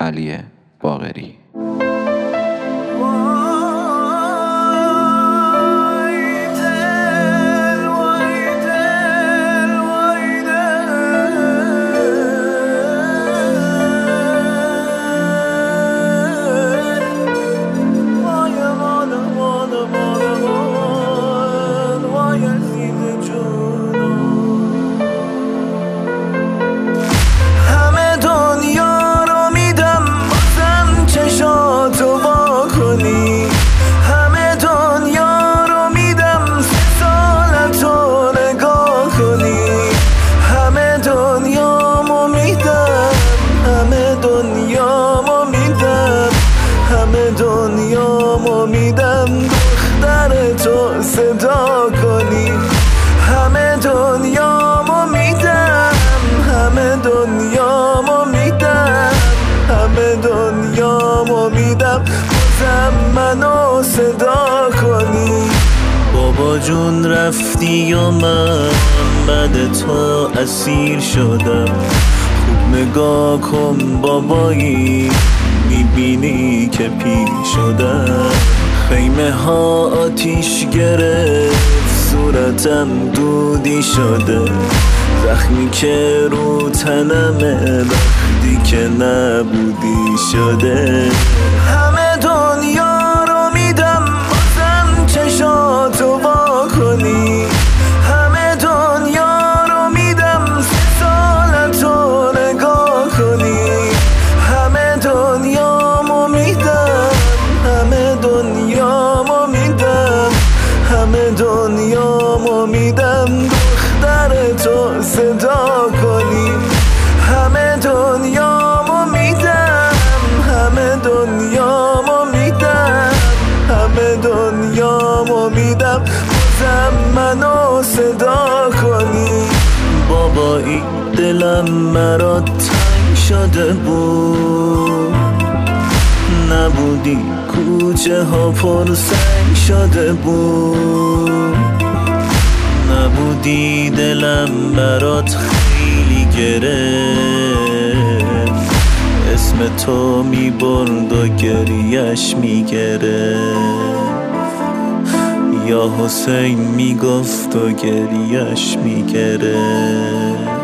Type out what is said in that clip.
علی باقری. دنیامو میدم دختر تو صدا کنی، همه دنیامو میدم، همه دنیامو میدم، همه دنیامو میدم، بازم منو صدا کنی. بابا جون رفتی و من بعد تو اسیر شدم، خوب نگاه کن بابایی میبینی که پیر شدم. خیمه ها آتیش گرفت صورتم دودی شده، زخمی که رو تنمه وقتی که نبودی شده. همه دنیا رو میدم بازم چشاتو وا کنی، همه دنیا رو میدم 3 سالتو نگاه کنی، همه دنیامو میدم، همه دنیامو میدم، همه دنیامو میدم دختر تو صدا کنی. همه دنیامو میدم، همه دنیامو میدم، همه دنیامو میدم، بازم منو صدا کنی. بابایی دلم مرا تنگ شده بود، نبودی کوچه ها پر سنگ شده بود، نبودی دلم برات خیلی گرفت، اسم تو میبرد و گریش میگرفت، یا حسین میگفت و گریش میگرفت.